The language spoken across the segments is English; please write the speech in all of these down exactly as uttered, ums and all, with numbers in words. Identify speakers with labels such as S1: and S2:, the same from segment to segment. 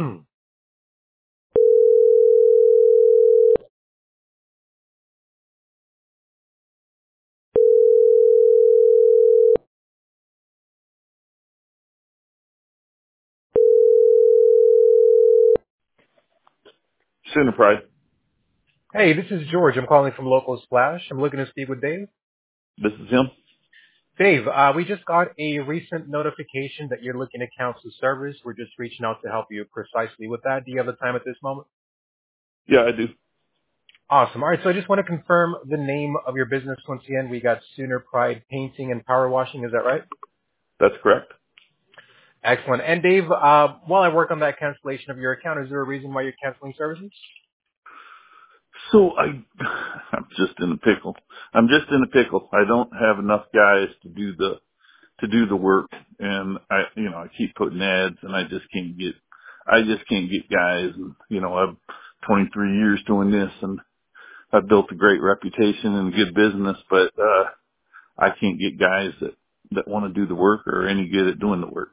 S1: Sooner Pride.
S2: Hey, this is George. I'm calling from Local Splash. I'm looking to speak with Dave.
S1: This is him.
S2: Dave, uh, we just got a recent notification that you're looking to cancel service. We're just reaching out to help you precisely with that. Do you have the time at this moment?
S1: Yeah, I do.
S2: Awesome. All right, so I just want to confirm the name of your business once again. We got Sooner Pride Painting and Power Washing. Is that right?
S1: That's correct.
S2: Excellent. And Dave, uh, while I work on that cancellation of your account, is there a reason why you're canceling services?
S1: So I, I'm just in a pickle. I'm just in a pickle. I don't have enough guys to do the to do the work, and I, you know, I keep putting ads, and I just can't get, I just can't get guys. And you know, I've twenty-three years doing this, and I've built a great reputation and a good business, but uh I can't get guys that that want to do the work or any good at doing the work.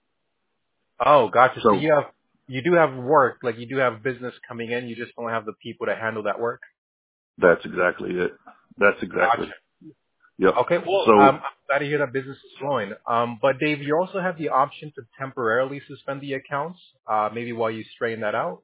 S2: Oh, gotcha. So
S1: So
S2: you have, you do have work, like you do have business coming in. You just don't have the people to handle that work.
S1: that's exactly it. That's
S2: Gotcha.
S1: exactly. Yep.
S2: Okay, well,
S1: So
S2: um, I'm glad to hear that business is growing. Um, but Dave, you also have the option to temporarily suspend the accounts, uh, maybe while you straighten that out.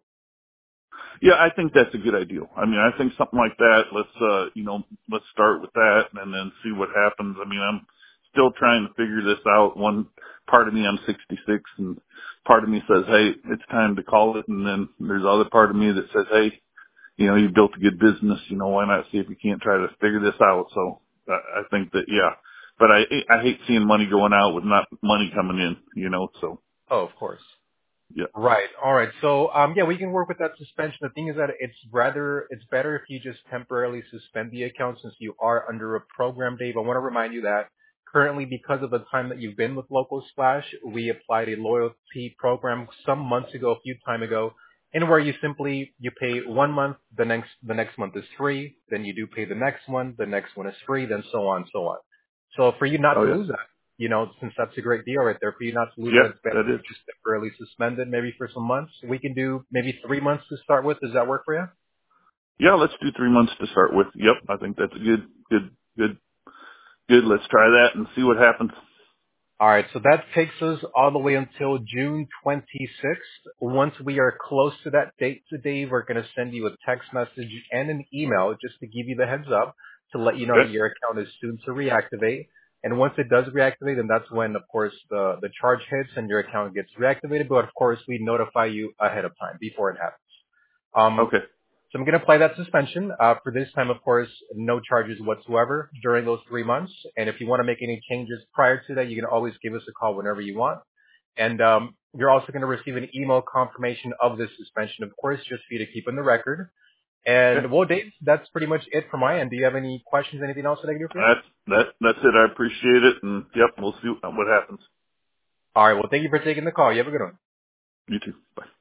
S1: yeah, I think that's a good idea. I mean, I think something like that, let's, uh, you know, let's start with that and then see what happens. I mean, I'm still trying to figure this out. One part of me, I'm sixty-six, and part of me says, hey, it's time to call it. And then there's other part of me that says, hey, you know, you built a good business. You know, why not see if you can't try to figure this out? So I, I think that, yeah, but I, I hate seeing money going out with not money coming in, you know, so
S2: Oh, of course.
S1: yeah,
S2: Right. All right. So, um, yeah, we can work with that suspension. The thing is that it's rather, it's better if you just temporarily suspend the account since you are under a program, Dave. I want to remind you that currently, because of the time that you've been with Local Splash, we applied a loyalty program some months ago, a few time ago, in where you simply, you pay one month, the next, the next month is free, then you do pay the next one, the next one is free, then so on, so on. So for you not
S1: oh
S2: to
S1: yeah,
S2: lose that, you know, since that's a great deal right there, for you not to lose that,
S1: yeah,
S2: it's better
S1: that is.
S2: to just temporarily suspend it maybe for some months. We can do maybe three months to start with. Does that work for you?
S1: Yeah, let's do three months to start with. Yep, I think that's a good, good, good, good. Let's try that and see what happens.
S2: All right, so that takes us all the way until June twenty-sixth. Once we are close to that date today, we're going to send you a text message and an email just to give you the heads up to let you know that
S1: Okay.
S2: your account is soon to reactivate. And once it does reactivate, then that's when, of course, the, the charge hits and your account gets reactivated. But of course, we notify you ahead of time before it happens. Um,
S1: Okay.
S2: So I'm going to apply that suspension. Uh, for this time, of course, no charges whatsoever during those three months. And if you want to make any changes prior to that, you can always give us a call whenever you want. And um, you're also going to receive an email confirmation of this suspension, of course, just for you to keep in the record.
S1: Okay.
S2: And well, Dave, that's pretty much it from my end. Do you have any questions, anything else that I can do for you?
S1: That's that. That's it. I appreciate it. And yep, we'll see what happens.
S2: All right. Well, thank you for taking the call. You have a good one.
S1: You too. Bye.